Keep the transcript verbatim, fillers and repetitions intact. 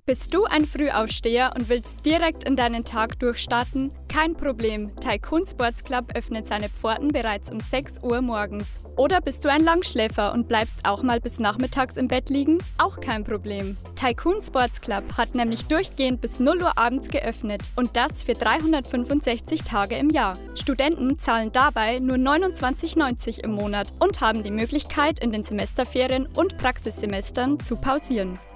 Bist du ein Frühaufsteher und willst direkt in deinen Tag durchstarten? Kein Problem, Tycoon Sports Club öffnet seine Pforten bereits um sechs Uhr morgens. Oder bist du ein Langschläfer und bleibst auch mal bis nachmittags im Bett liegen? Auch kein Problem. Tycoon Sports Club hat nämlich durchgehend bis null Uhr abends geöffnet und das für dreihundertfünfundsechzig Tage im Jahr. Studenten zahlen dabei nur neunundzwanzig neunzig im Monat und haben die Möglichkeit, in den Semesterferien und Praxissemestern zu pausieren.